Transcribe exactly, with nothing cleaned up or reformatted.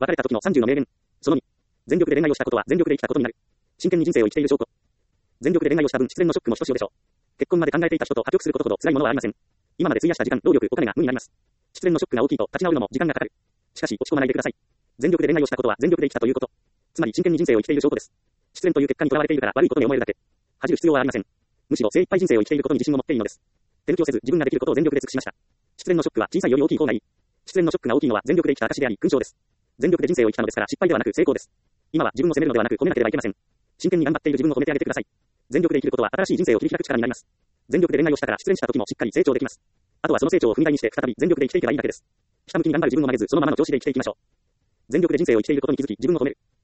別れた時のさんじゅうの名言。そのに。全力で恋愛をしたことは全力で生きたことになる。真剣に人生を生きている証拠。全力で恋愛をした分、失恋のショックもひとしおでしょう。結婚まで考えていた人と破局することほど辛いものはありません。今まで費やした時間、労力、お金が無になります。失恋のショックが大きいと立ち直るのも時間がかかる。しかし、落ち込まないでください。全力で恋愛をしたことは全力で生きたということ。つまり真剣に人生を生きている証拠です。失恋という結果にとらわれているから悪いことに思えるだけ。恥じる必要はありません。むしろ精一杯人生を生きていることに自信を持っていいのです。手抜きをせず自分ができることを全力で尽くしました。失恋のショックは小さいより大きい方がいい。失恋のショックが大きいのは全力で生きた証であり勲章です。全力で人生を生きたのですから失敗ではなく成功です。今は自分を責めるのではなく褒めなければいけません。真剣に頑張っている自分を褒めてあげてください。全力で生きることは新しい人生を切り開く力になります。全力で恋愛をしたから失恋した時もしっかり成長できます。あとはその成長を踏み台にして再び全力で生きていけばいいだけです。ひたむきに頑張る自分を曲げずそのままの調子で生きていきましょう。全力で人生を生きていることに気づき自分を褒める。